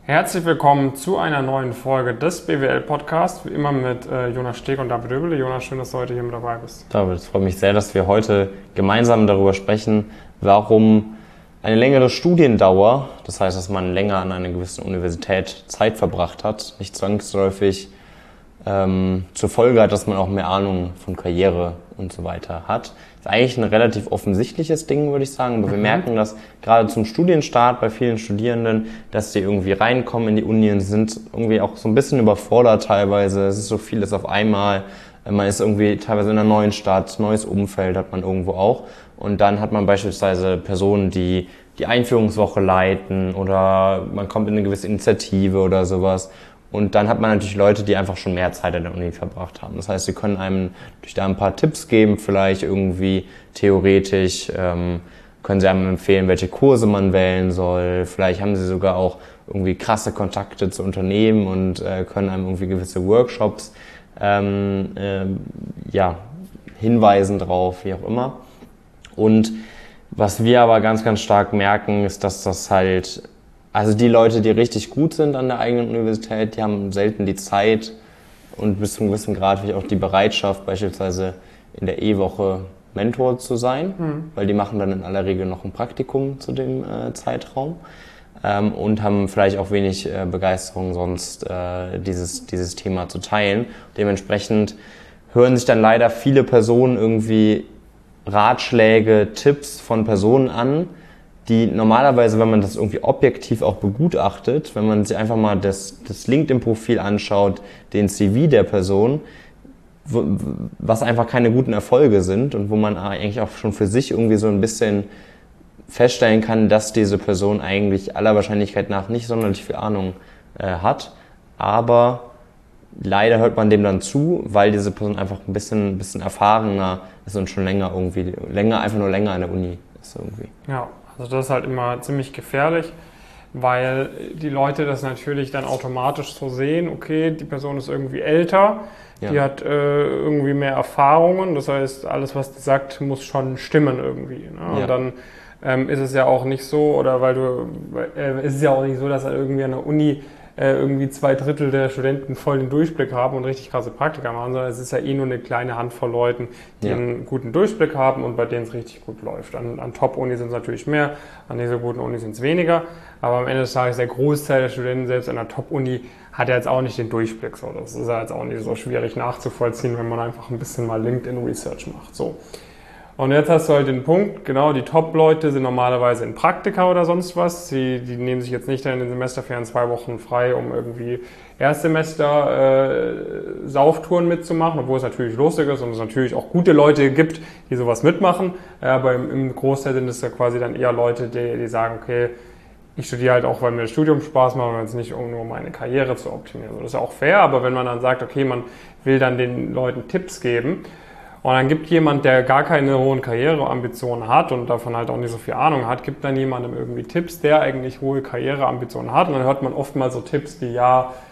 Herzlich willkommen zu einer neuen Folge des BWL-Podcasts, wie immer mit Jonas Steg und David Döbele. Jonas, schön, dass du heute hier mit dabei bist. David, es freut mich sehr, dass wir heute gemeinsam darüber sprechen, warum eine längere Studiendauer, das heißt, dass man länger an einer gewissen Universität Zeit verbracht hat, nicht zwangsläufig zur Folge hat, dass man auch mehr Ahnung von Karriere und so weiter hat. Das ist eigentlich ein relativ offensichtliches Ding, würde ich sagen, aber wir merken, dass gerade zum Studienstart bei vielen Studierenden, dass die irgendwie reinkommen in die Uni und sind irgendwie auch so ein bisschen überfordert teilweise. Es ist so vieles auf einmal. Man ist irgendwie teilweise in einer neuen Stadt, neues Umfeld hat man irgendwo auch. Und dann hat man beispielsweise Personen, die die Einführungswoche leiten oder man kommt in eine gewisse Initiative oder sowas. Und dann hat man natürlich Leute, die einfach schon mehr Zeit an der Uni verbracht haben. Das heißt, sie können einem durch da ein paar Tipps geben, vielleicht irgendwie theoretisch, können sie einem empfehlen, welche Kurse man wählen soll. Vielleicht haben sie sogar auch irgendwie krasse Kontakte zu Unternehmen und können einem irgendwie gewisse Workshops hinweisen drauf, wie auch immer. Und was wir aber ganz, ganz stark merken, ist, dass das halt, also die Leute, die richtig gut sind an der eigenen Universität, die haben selten die Zeit und bis zu einem gewissen Grad vielleicht auch die Bereitschaft, beispielsweise in der E-Woche Mentor zu sein, weil die machen dann in aller Regel noch ein Praktikum zu dem Zeitraum und haben vielleicht auch wenig Begeisterung sonst dieses Thema zu teilen. Dementsprechend hören sich dann leider viele Personen irgendwie Ratschläge, Tipps von Personen an, die normalerweise, wenn man das irgendwie objektiv auch begutachtet, wenn man sich einfach mal das LinkedIn-Profil anschaut, den CV der Person, was einfach keine guten Erfolge sind und wo man eigentlich auch schon für sich irgendwie so ein bisschen feststellen kann, dass diese Person eigentlich aller Wahrscheinlichkeit nach nicht sonderlich viel Ahnung hat, aber leider hört man dem dann zu, weil diese Person einfach ein bisschen erfahrener ist und schon länger an der Uni ist irgendwie. Ja, also das ist halt immer ziemlich gefährlich, weil die Leute das natürlich dann automatisch so sehen, okay, die Person ist irgendwie älter, die hat irgendwie mehr Erfahrungen, das heißt, alles, was die sagt, muss schon stimmen irgendwie. Ne? Und dann ist es ja auch nicht so, ist es ja auch nicht so, dass er irgendwie an der Uni irgendwie 2/3 der Studenten voll den Durchblick haben und richtig krasse Praktika machen, sondern es ist ja eh nur eine kleine Handvoll Leuten, die einen guten Durchblick haben und bei denen es richtig gut läuft. An Top-Unis sind es natürlich mehr, an nicht so guten Unis sind es weniger, aber am Ende des Tages der Großteil der Studenten selbst an der Top-Uni hat ja jetzt auch nicht den Durchblick. So. Das ist ja jetzt auch nicht so schwierig nachzuvollziehen, wenn man einfach ein bisschen mal LinkedIn-Research macht. So. Und jetzt hast du halt den Punkt, genau, die Top-Leute sind normalerweise in Praktika oder sonst was. Die nehmen sich jetzt nicht in den Semesterferien 2 Wochen frei, um irgendwie Erstsemester Sauftouren mitzumachen, obwohl es natürlich lustig ist und es natürlich auch gute Leute gibt, die sowas mitmachen. Aber im Großteil sind es ja quasi dann eher Leute, die sagen, okay, ich studiere halt auch, weil mir das Studium Spaß macht und jetzt nicht nur um meine Karriere zu optimieren. Das ist ja auch fair, aber wenn man dann sagt, okay, man will dann den Leuten Tipps geben, und dann gibt jemand, der gar keine hohen Karriereambitionen hat und davon halt auch nicht so viel Ahnung hat, gibt dann jemandem irgendwie Tipps, der eigentlich hohe Karriereambitionen hat. Und dann hört man oft mal so Tipps wie,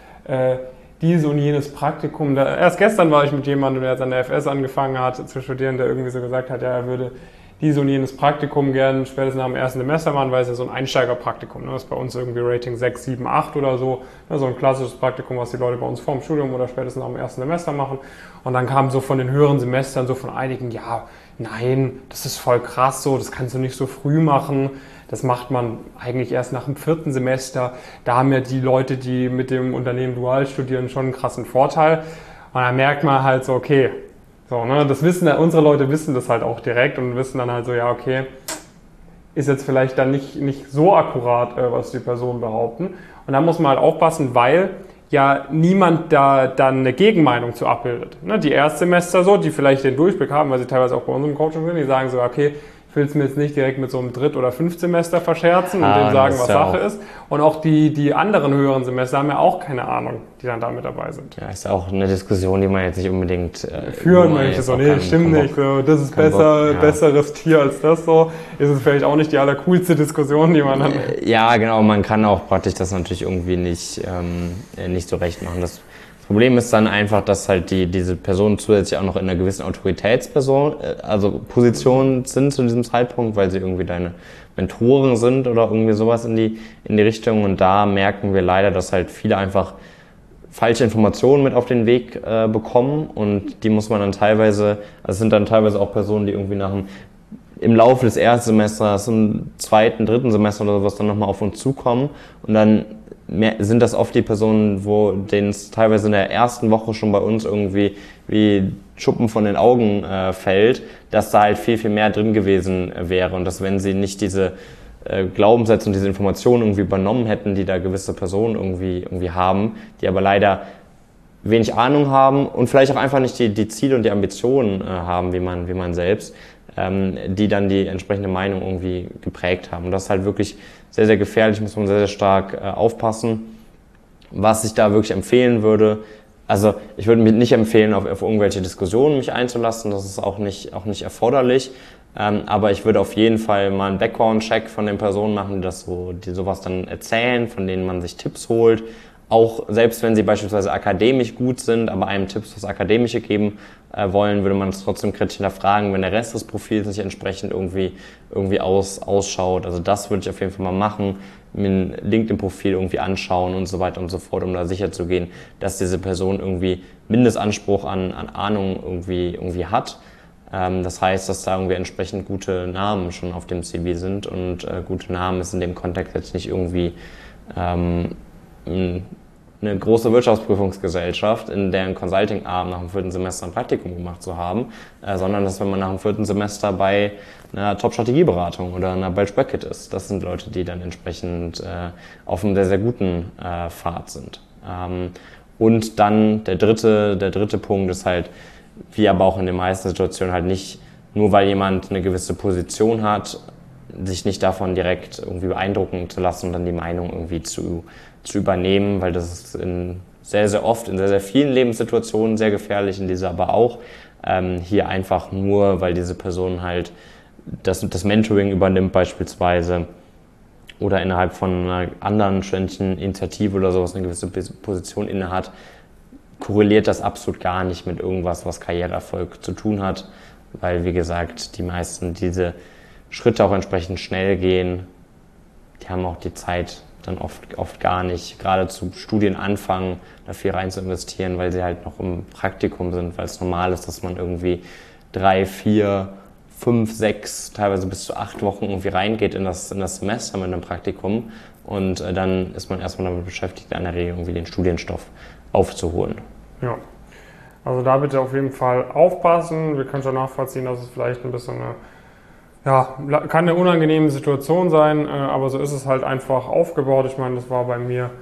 dieses und jenes Praktikum. Erst gestern war ich mit jemandem, der jetzt an der FS angefangen hat zu studieren, der irgendwie so gesagt hat, ja, er würde dieses und jenes Praktikum gerne spätestens nach dem ersten Semester machen, weil es ja so ein Einsteigerpraktikum, ne? Das ist bei uns irgendwie Rating 6, 7, 8 oder so. Ne? So ein klassisches Praktikum, was die Leute bei uns vor dem Studium oder spätestens nach dem ersten Semester machen. Und dann kam so von den höheren Semestern so von einigen, ja, nein, das ist voll krass so, das kannst du nicht so früh machen. Das macht man eigentlich erst nach dem 4. Semester. Da haben ja die Leute, die mit dem Unternehmen dual studieren, schon einen krassen Vorteil. Und dann merkt man halt so, okay, so, ne, unsere Leute wissen das halt auch direkt und wissen dann halt so, ja, okay, ist jetzt vielleicht dann nicht so akkurat, was die Personen behaupten. Und da muss man halt aufpassen, weil ja niemand da dann eine Gegenmeinung zu abbildet. Ne, die Erstsemester so, die vielleicht den Durchblick haben, weil sie teilweise auch bei uns im Coaching sind, die sagen so, okay, ich will es mir jetzt nicht direkt mit so einem Dritt- oder Fünftsemester verscherzen und denen sagen, was Sache ist. Und auch die anderen höheren Semester haben ja auch keine Ahnung, die dann da mit dabei sind. Ja, ist auch eine Diskussion, die man jetzt nicht unbedingt führen möchte. So, nee, stimmt nicht. So, das ist besseres Tier als das. So ist es vielleicht auch nicht die allercoolste Diskussion, die man dann. Ja, genau. Man kann auch praktisch das natürlich irgendwie nicht so recht machen. Das Problem ist dann einfach, dass halt diese Personen zusätzlich auch noch in einer gewissen Position sind zu diesem Zeitpunkt, weil sie irgendwie deine Mentoren sind oder irgendwie sowas in die Richtung. Und da merken wir leider, dass halt viele einfach falsche Informationen mit auf den Weg bekommen, und die muss man dann teilweise, also es sind dann teilweise auch Personen, die irgendwie im Laufe des Erstsemesters, im zweiten, dritten Semester oder sowas dann nochmal auf uns zukommen, und dann sind das oft die Personen, denen es teilweise in der ersten Woche schon bei uns irgendwie wie Schuppen von den Augen fällt, dass da halt viel, viel mehr drin gewesen wäre, und dass, wenn sie nicht diese Glaubenssätze und diese Informationen irgendwie übernommen hätten, die da gewisse Personen irgendwie haben, die aber leider wenig Ahnung haben und vielleicht auch einfach nicht die Ziele und die Ambitionen haben, wie man selbst, die dann die entsprechende Meinung irgendwie geprägt haben. Und das ist halt wirklich sehr, sehr gefährlich, muss man sehr, sehr stark aufpassen. Was ich da wirklich empfehlen würde, also ich würde mir nicht empfehlen, auf irgendwelche Diskussionen mich einzulassen, das ist auch nicht erforderlich. Aber ich würde auf jeden Fall mal einen Background-Check von den Personen machen, die sowas dann erzählen, von denen man sich Tipps holt. Auch selbst wenn sie beispielsweise akademisch gut sind, aber einem Tipps fürs Akademische geben wollen, würde man es trotzdem kritisch hinterfragen, wenn der Rest des Profils nicht entsprechend irgendwie ausschaut. Also das würde ich auf jeden Fall mal machen, mir ein LinkedIn-Profil irgendwie anschauen und so weiter und so fort, um da sicher zu gehen, dass diese Person irgendwie Mindestanspruch an Ahnung irgendwie hat. Das heißt, dass da irgendwie entsprechend gute Namen schon auf dem CV sind, und gute Namen ist in dem Kontext jetzt nicht irgendwie eine große Wirtschaftsprüfungsgesellschaft, in deren Consulting-Arm nach dem 4. Semester ein Praktikum gemacht zu haben, sondern dass, wenn man nach dem 4. Semester bei einer Top-Strategieberatung oder einer Belch Brackett ist, das sind Leute, die dann entsprechend auf einem sehr, sehr guten Pfad sind. Und dann der dritte Punkt ist halt, wie aber auch in den meisten Situationen, halt nicht, nur weil jemand eine gewisse Position hat, sich nicht davon direkt irgendwie beeindrucken zu lassen und dann die Meinung irgendwie zu übernehmen, weil das ist sehr, sehr oft in sehr, sehr vielen Lebenssituationen sehr gefährlich, in dieser aber auch. Hier einfach nur, weil diese Person halt das Mentoring übernimmt beispielsweise oder innerhalb von einer anderen studentischen Initiative oder sowas eine gewisse Position innehat, korreliert das absolut gar nicht mit irgendwas, was Karriereerfolg zu tun hat, weil, wie gesagt, die meisten diese Schritte auch entsprechend schnell gehen. Die haben auch die Zeit dann oft gar nicht, gerade zu Studienanfang da viel rein zu investieren, weil sie halt noch im Praktikum sind, weil es normal ist, dass man irgendwie 3, 4, 5, 6, teilweise bis zu 8 Wochen irgendwie reingeht in das Semester mit einem Praktikum, und dann ist man erstmal damit beschäftigt, in der Regel irgendwie den Studienstoff aufzuholen. Ja, also da bitte auf jeden Fall aufpassen. Wir können schon nachvollziehen, dass es vielleicht ein bisschen kann eine unangenehme Situation sein, aber so ist es halt einfach aufgebaut. Ich meine, das war bei mir,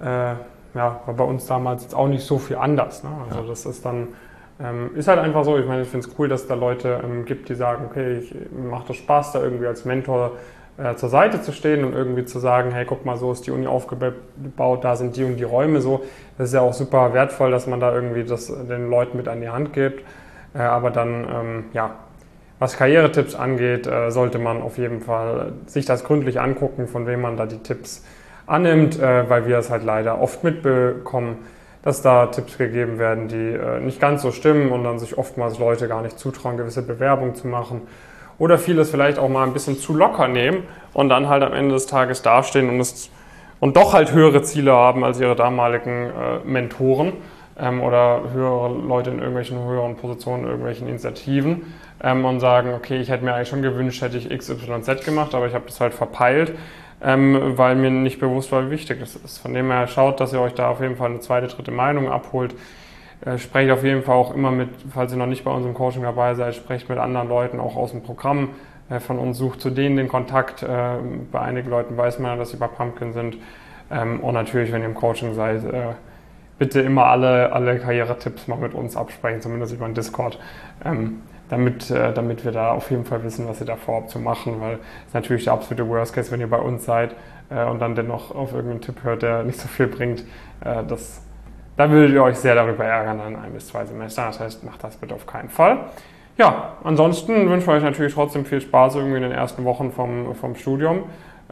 war bei uns damals jetzt auch nicht so viel anders. Ne? Also das ist dann, ist halt einfach so. Ich meine, ich finde es cool, dass es da Leute gibt, die sagen, okay, mir macht das Spaß, da irgendwie als Mentor zur Seite zu stehen und irgendwie zu sagen, hey, guck mal, so ist die Uni aufgebaut, da sind die und die Räume so. Das ist ja auch super wertvoll, dass man da irgendwie das den Leuten mit an die Hand gibt. Aber dann, was Karrieretipps angeht, sollte man auf jeden Fall sich das gründlich angucken, von wem man da die Tipps annimmt, weil wir es halt leider oft mitbekommen, dass da Tipps gegeben werden, die nicht ganz so stimmen und dann sich oftmals Leute gar nicht zutrauen, gewisse Bewerbungen zu machen. Oder vieles vielleicht auch mal ein bisschen zu locker nehmen und dann halt am Ende des Tages dastehen und doch halt höhere Ziele haben als ihre damaligen Mentoren oder höhere Leute in irgendwelchen höheren Positionen, in irgendwelchen Initiativen und sagen, okay, ich hätte mir eigentlich schon gewünscht, hätte ich X, Y, Z gemacht, aber ich habe das halt verpeilt, weil mir nicht bewusst war, wie wichtig das ist. Von dem her schaut, dass ihr euch da auf jeden Fall eine zweite, dritte Meinung abholt. Sprecht auf jeden Fall auch immer mit, falls ihr noch nicht bei uns im Coaching dabei seid, sprecht mit anderen Leuten auch aus dem Programm von uns, sucht zu denen den Kontakt. Bei einigen Leuten weiß man ja, dass sie bei Pumpkin sind. Und natürlich, wenn ihr im Coaching seid, bitte immer alle Karrieretipps mal mit uns absprechen, zumindest über den Discord, damit wir da auf jeden Fall wissen, was ihr da vorhabt zu machen, weil es natürlich der absolute Worst Case, wenn ihr bei uns seid und dann dennoch auf irgendeinen Tipp hört, der nicht so viel bringt, da würdet ihr euch sehr darüber ärgern an 1 bis 2 Semestern. Das heißt, macht das bitte auf keinen Fall. Ja, ansonsten wünschen wir euch natürlich trotzdem viel Spaß irgendwie in den ersten Wochen vom Studium.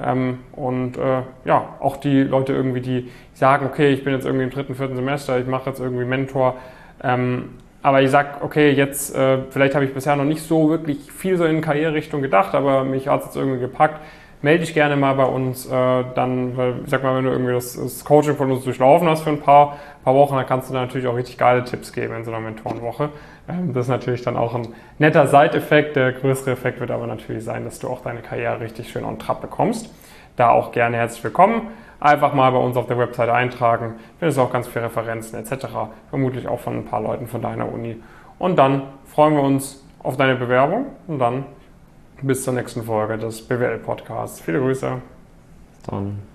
Auch die Leute irgendwie, die sagen, okay, ich bin jetzt irgendwie im 3., 4. Semester, ich mache jetzt irgendwie Mentor. Aber ich sage, okay, jetzt, vielleicht habe ich bisher noch nicht so wirklich viel so in Karriererichtung gedacht, aber mich hat es jetzt irgendwie gepackt. melde dich gerne mal bei uns. Dann, ich sag mal, wenn du irgendwie das Coaching von uns durchlaufen hast für ein paar Wochen, dann kannst du da natürlich auch richtig geile Tipps geben in so einer Mentorenwoche. Das ist natürlich dann auch ein netter Side-Effekt. Der größere Effekt wird aber natürlich sein, dass du auch deine Karriere richtig schön on Trab bekommst. Da auch gerne herzlich willkommen. Einfach mal bei uns auf der Webseite eintragen. Findest auch ganz viele Referenzen etc. Vermutlich auch von ein paar Leuten von deiner Uni. Und dann freuen wir uns auf deine Bewerbung und dann bis zur nächsten Folge des BWL-Podcasts. Viele Grüße. Dann.